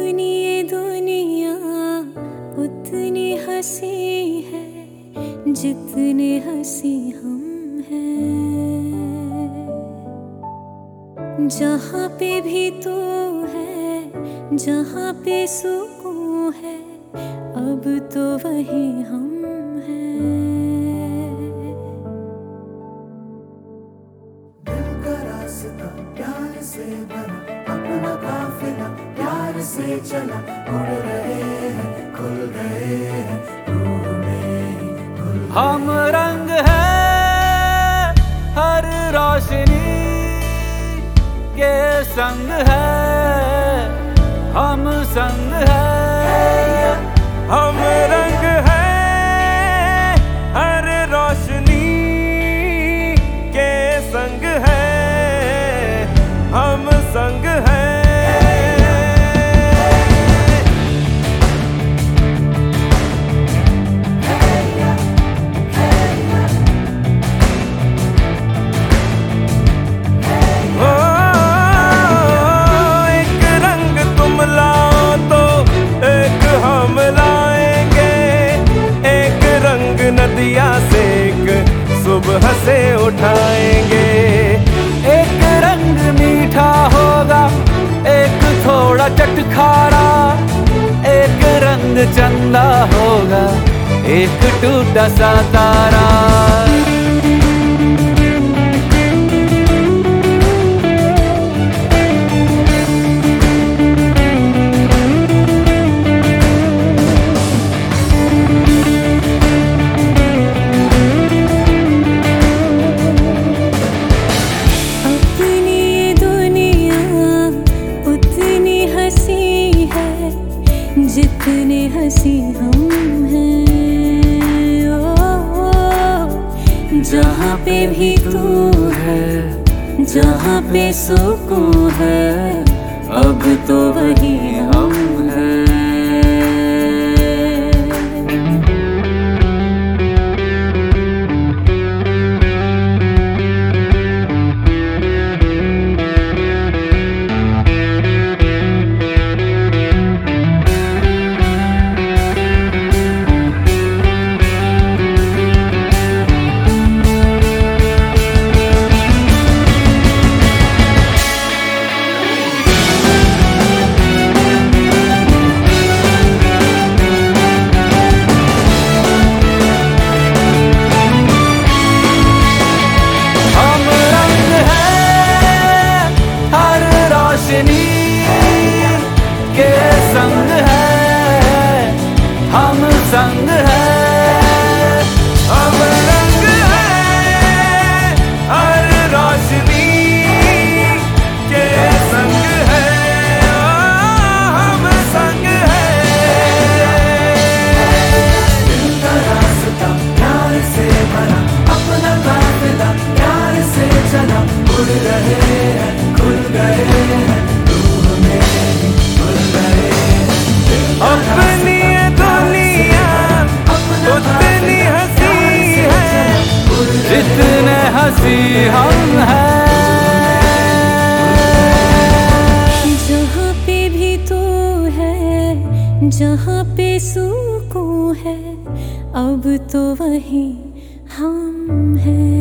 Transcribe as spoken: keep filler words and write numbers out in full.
अपनी ये दुनिया उतनी हंसी है जितने हंसी हम हैं। जहाँ पे भी तू है, जहाँ पे सुकून है, अब तो वही हम हैं। दिल का रास्ता प्यार से बना, अपना काफिला प्यार से चला। उड़ रहे हैं, खुल गए हैं, रूह में ही खुल गए। हम रंग है हर रोशनी के संग है, हम संग है। हम रंग है हर रोशनी के संग है, हम संग है। नदिया से एक सुबह से उठाएंगे। एक रंग मीठा होगा, एक थोड़ा चटखारा। एक रंग चंदा होगा, एक टूटा सा तारा। जितने हंसी हम हैं। ओ, ओ, जहाँ पे भी तू है, जहाँ पे सुकून है, अब तो वही हम हैं। के संग है, हम संग है। हम रंग है हर रोशनी के संग है, हम संग है। दिल का रास्ता प्यार से बना, अपना काफिला प्यार से चला। उड़ रहे हैं, खुल गए हैं, अपनी दुनिया उतनी हंसी है जितने हंसी हम हैं। जहाँ पे भी तू है, जहाँ पे सुकून है, अब तो वही हम हैं।